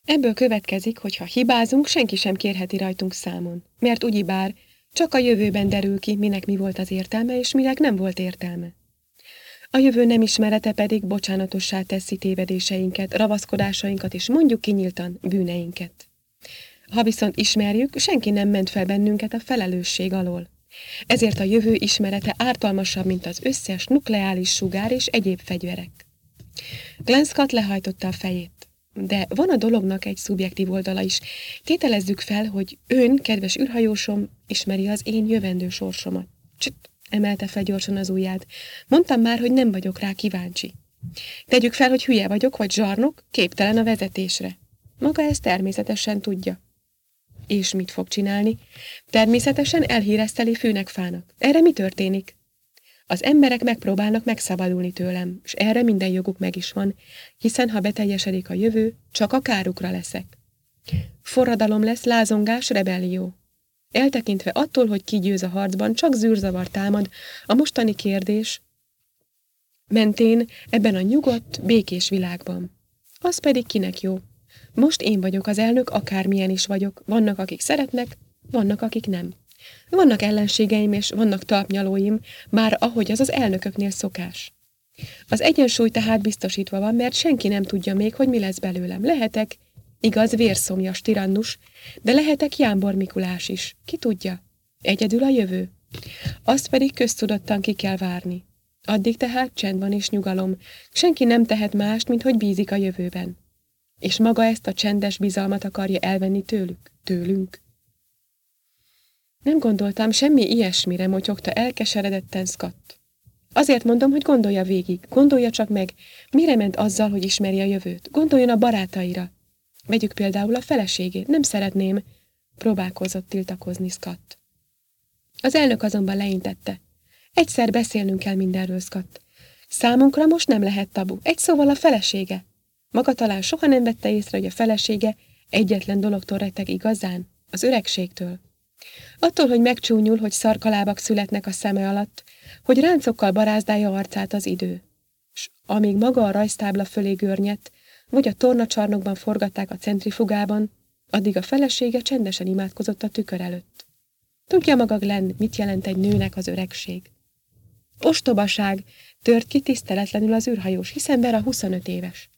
Ebből következik, hogy ha hibázunk, senki sem kérheti rajtunk számon, mert ugyebár csak a jövőben derül ki, minek mi volt az értelme, és minek nem volt értelme. A jövő nem ismerete pedig bocsánatossá teszi tévedéseinket, ravaszkodásainkat és mondjuk kinyíltan bűneinket. Ha viszont ismerjük, senki nem ment fel bennünket a felelősség alól. Ezért a jövő ismerete ártalmasabb, mint az összes nukleáris sugár és egyéb fegyverek. Glenn Scott lehajtotta a fejét. De van a dolognak egy szubjektív oldala is. Tételezzük fel, hogy ön, kedves űrhajósom, ismeri az én jövendő sorsomat. Csütt, emelte fel gyorsan az ujját. Mondtam már, hogy nem vagyok rá kíváncsi. Tegyük fel, hogy hülye vagyok, vagy zsarnok, képtelen a vezetésre. Maga ezt természetesen tudja. És mit fog csinálni? Természetesen elhíreszteli fűnek fának. Erre mi történik? Az emberek megpróbálnak megszabadulni tőlem, és erre minden joguk meg is van, hiszen ha beteljesedik a jövő, csak a kárukra leszek. Forradalom lesz, lázongás, rebellió. Eltekintve attól, hogy ki győz a harcban, csak zűrzavar támad, a mostani kérdés mentén ebben a nyugodt, békés világban. Az pedig kinek jó? Most én vagyok az elnök, akármilyen is vagyok, vannak akik szeretnek, vannak akik nem. Vannak ellenségeim és vannak talpnyalóim, már ahogy az elnököknél szokás. Az egyensúly tehát biztosítva van, mert senki nem tudja még, hogy mi lesz belőlem. Lehetek, igaz, vérszomjas tirannus, de lehetek Jámbor Mikulás is. Ki tudja? Egyedül a jövő. Azt pedig köztudottan ki kell várni. Addig tehát csend van és nyugalom. Senki nem tehet mást, mint hogy bízik a jövőben. És maga ezt a csendes bizalmat akarja elvenni tőlünk. Nem gondoltam semmi ilyesmire, motyogta elkeseredetten Scott. Azért mondom, hogy gondolja végig, gondolja csak meg, mire ment azzal, hogy ismeri a jövőt. Gondoljon a barátaira. Vegyük például a feleségét, nem szeretném, próbálkozott tiltakozni Scott. Az elnök azonban leintette. Egyszer beszélnünk kell mindenről, Scott. Számunkra most nem lehet tabu, egy szóval a felesége. Maga talán soha nem vette észre, hogy a felesége egyetlen dologtól retteg igazán, az öregségtől. Attól, hogy megcsúnyul, hogy szarkalábak születnek a szeme alatt, hogy ráncokkal barázdálja arcát az idő. S amíg maga a rajztábla fölé görnyedt, vagy a tornacsarnokban forgatták a centrifugában, addig a felesége csendesen imádkozott a tükör előtt. Tudja maga, Glenn, mit jelent egy nőnek az öregség? Ostobaság, tört ki tiszteletlenül az űrhajós, hiszen Vera 25 éves.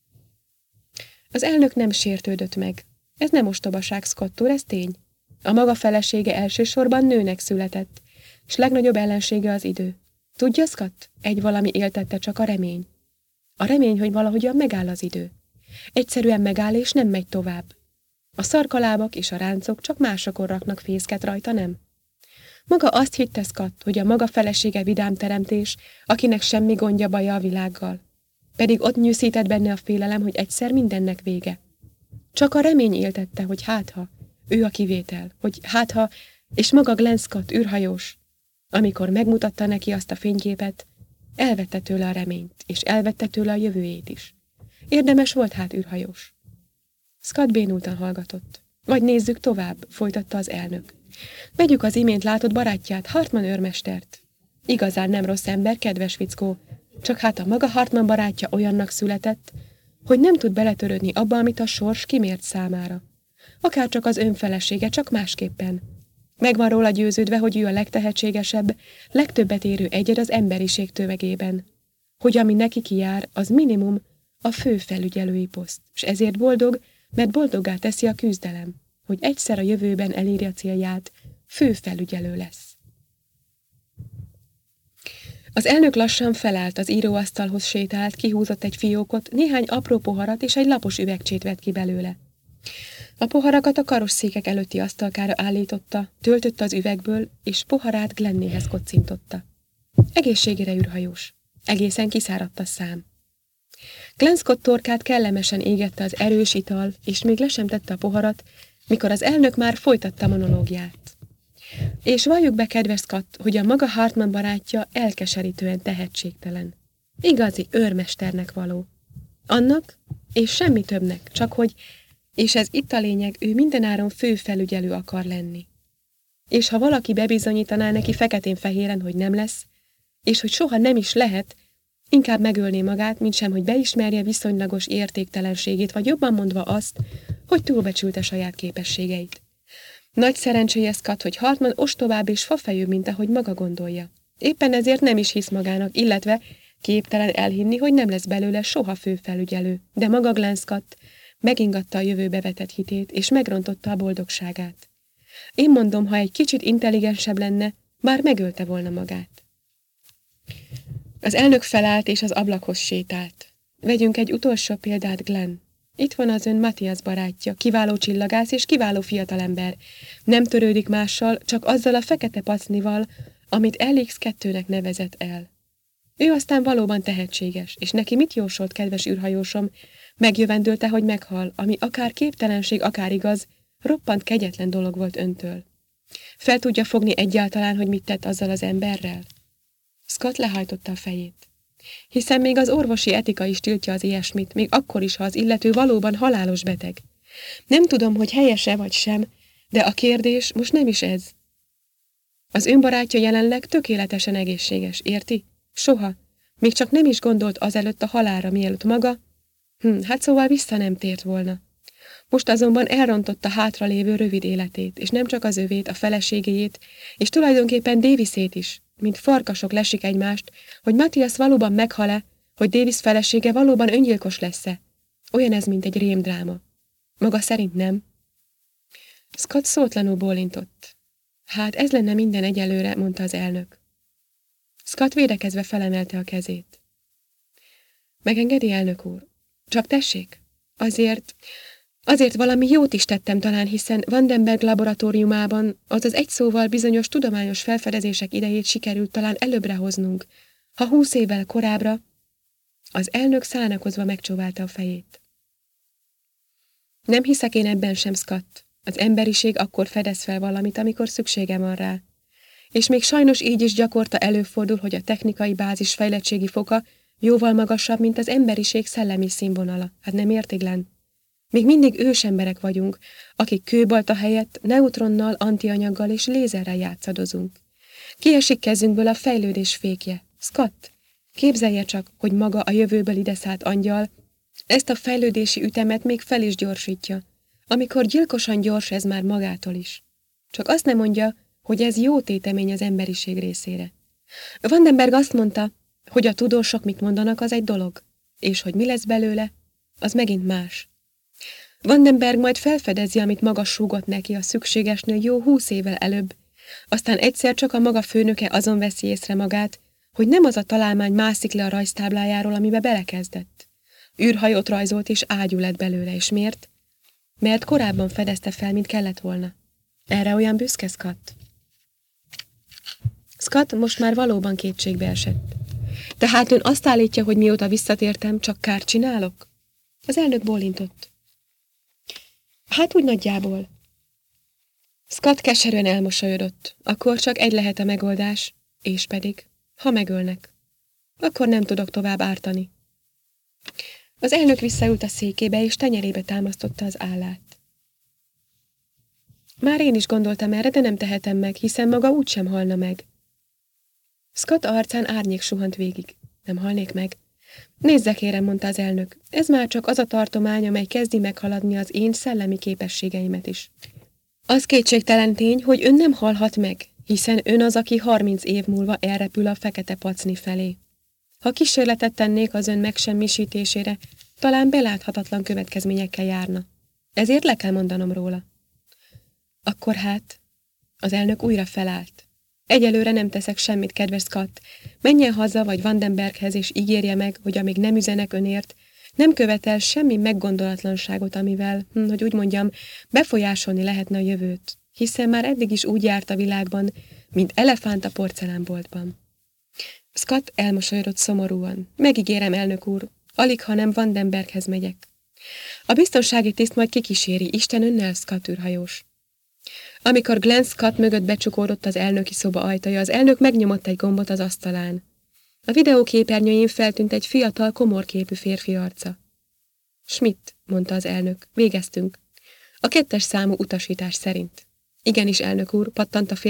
Az elnök nem sértődött meg. Ez nem ostobaság, Scott úr, ez tény. A maga felesége elsősorban nőnek született, s legnagyobb ellensége az idő. Tudja, Scott? Egy valami éltette csak a remény. A remény, hogy valahogyan megáll az idő. Egyszerűen megáll és nem megy tovább. A szarkalábak és a ráncok csak másokon raknak fészket rajta, nem? Maga azt hitte, Scott, hogy a maga felesége vidám teremtés, akinek semmi gondja baja a világgal. Pedig ott nyűszített benne a félelem, hogy egyszer mindennek vége. Csak a remény éltette, hogy hátha, ő a kivétel, hogy hátha, és maga Glenn Scott, űrhajós. Amikor megmutatta neki azt a fényképet, elvette tőle a reményt, és elvette tőle a jövőjét is. Érdemes volt hát, űrhajós. Scott bénultan hallgatott. Vagy nézzük tovább, folytatta az elnök. Vegyük az imént látott barátját, Hartman őrmestert. Igazán nem rossz ember, kedves fickó, csak hát a maga Hartman barátja olyannak született, hogy nem tud beletörődni abba, amit a sors kimért számára. Akárcsak az önfelesége, csak másképpen. Meg van róla győződve, hogy ő a legtehetségesebb, legtöbbet érő egyed az emberiség tömegében. Hogy ami neki kijár, az minimum a főfelügyelői poszt, és ezért boldog, mert boldoggá teszi a küzdelem, hogy egyszer a jövőben elérje a célját, főfelügyelő lesz. Az elnök lassan felállt, az íróasztalhoz sétált, kihúzott egy fiókot, néhány apró poharat és egy lapos üvegcsét vett ki belőle. A poharakat a karosszékek előtti asztalkára állította, töltötte az üvegből, és poharát Glennéhez kocintotta. Egészségére, űrhajós! Egészen kiszáradt a szám. Glenn Scott torkát kellemesen égette az erős ital, és még le sem tette a poharat, mikor az elnök már folytatta monológiát. És valljuk be, kedves Scott, hogy a maga Hartman barátja elkeserítően tehetségtelen. Igazi őrmesternek való. Annak, és semmi többnek, csak hogy, és ez itt a lényeg, ő mindenáron főfelügyelő akar lenni. És ha valaki bebizonyítaná neki feketén-fehéren, hogy nem lesz, és hogy soha nem is lehet, Inkább megölné magát, mint sem, hogy beismerje viszonylagos értéktelenségét, vagy jobban mondva azt, hogy túlbecsülte saját képességeit. Nagy szerencséje Scott, hogy Hartman ostobább és fafejű, mint ahogy maga gondolja. Éppen ezért nem is hisz magának, illetve képtelen elhinni, hogy nem lesz belőle soha főfelügyelő, de maga Glenn Scott megingatta a jövőbe vetett hitét, és megrontotta a boldogságát. Én mondom, ha egy kicsit intelligensebb lenne, már megölte volna magát. Az elnök felállt, és az ablakhoz sétált. Vegyünk egy utolsó példát, Glenn. Itt van az ön Matthias barátja, kiváló csillagász és kiváló fiatalember. Nem törődik mással, csak azzal a fekete pacnival, amit LX2-nek nevezett el. Ő aztán valóban tehetséges, és neki mit jósolt, kedves űrhajósom? Megjövendölte, hogy meghal, ami akár képtelenség, akár igaz, roppant kegyetlen dolog volt öntől. Fel tudja fogni egyáltalán, hogy mit tett azzal az emberrel? Scott lehajtotta a fejét. Hiszen még az orvosi etika is tiltja az ilyesmit, még akkor is, ha az illető valóban halálos beteg. Nem tudom, hogy helyes-e vagy sem, de a kérdés most nem is ez. Az önbarátja jelenleg tökéletesen egészséges, érti? Soha. Még csak nem is gondolt azelőtt a halálra, mielőtt maga. Hát szóval vissza nem tért volna. Most azonban elrontotta hátralévő rövid életét, és nem csak az övét, a feleségéjét, és tulajdonképpen Davisét is, mint farkasok lesik egymást, hogy Matthias valóban meghal-e, hogy Davis felesége valóban öngyilkos lesz-e. Olyan ez, mint egy rémdráma. Maga szerint nem? Scott szótlanul bólintott. Hát ez lenne minden egyelőre, mondta az elnök. Scott védekezve felemelte a kezét. Megengedi, elnök úr? Csak tessék? Azért valami jót is tettem talán, hiszen Vandenberg laboratóriumában, azaz egy szóval bizonyos tudományos felfedezések idejét sikerült talán előbbre hoznunk, ha 20 évvel korábbra. Az elnök szánakozva megcsóválta a fejét. Nem hiszek én ebben sem, Scott. Az emberiség akkor fedez fel valamit, amikor szüksége van rá. És még sajnos így is gyakorta előfordul, hogy a technikai bázis fejlettségi foka jóval magasabb, mint az emberiség szellemi színvonala. Hát nem érti, Glenn? Még mindig ősemberek vagyunk, akik kőbalta helyett neutronnal, antianyaggal és lézerrel játszadozunk. Kiesik kezünkből a fejlődés fékje. Scott, képzelje csak, hogy maga a jövőből ideszállt angyal ezt a fejlődési ütemet még fel is gyorsítja, amikor gyilkosan gyors ez már magától is. Csak azt nem mondja, hogy ez jó tétemény az emberiség részére. Vandenberg azt mondta, hogy a tudósok mit mondanak, az egy dolog, és hogy mi lesz belőle, az megint más. Vandenberg majd felfedezi, amit maga súgott neki a szükségesnél jó 20 évvel előbb, aztán egyszer csak a maga főnöke azon veszi észre magát, hogy nem az a találmány mászik le a rajztáblájáról, amibe belekezdett. Űrhajót rajzolt és ágyú lett belőle, és miért? Mert korábban fedezte fel, mint kellett volna. Erre olyan büszke Scott? Scott most már valóban kétségbe esett. Tehát ön azt állítja, hogy mióta visszatértem, csak kárt csinálok? Az elnök bólintott. Hát úgy nagyjából. Scott keserűen elmosolyodott. Akkor csak egy lehet a megoldás, és pedig, ha megölnek, akkor nem tudok tovább ártani. Az elnök visszaült a székébe, és tenyerébe támasztotta az állát. Már én is gondoltam erre, de nem tehetem meg, hiszen maga úgysem halna meg. Scott arcán árnyék suhant végig. Nem halnék meg? Nézze, kérem, mondta az elnök. Ez már csak az a tartomány, amely kezdi meghaladni az én szellemi képességeimet is. Az kétségtelen tény, hogy ön nem halhat meg, hiszen ön az, aki 30 év múlva elrepül a fekete pacni felé. Ha kísérletet tennék az ön megsemmisítésére, talán beláthatatlan következményekkel járna. Ezért le kell mondanom róla. Akkor hát, az elnök újra felállt. Egyelőre nem teszek semmit, kedves Scott. Menjen haza vagy Vandenberghez, és ígérje meg, hogy amíg nem üzenek önért, nem követel semmi meggondolatlanságot, amivel, hogy úgy mondjam, befolyásolni lehetne a jövőt, hiszen már eddig is úgy járt a világban, mint elefánt a porcelánboltban. Scott elmosolyodott szomorúan. Megígérem, elnök úr, alig, ha nem Vandenberghez megyek. A biztonsági tiszt majd kikíséri, Isten önnel, Scott űrhajós. Amikor Glenn Scott mögött becsukódott az elnöki szoba ajtaja, az elnök megnyomott egy gombot az asztalán. A videóképernyőjén feltűnt egy fiatal, komorképű férfi arca. Schmidt, mondta az elnök, végeztünk. A 2. számú utasítás szerint. Igenis, elnök úr, pattant a férfi.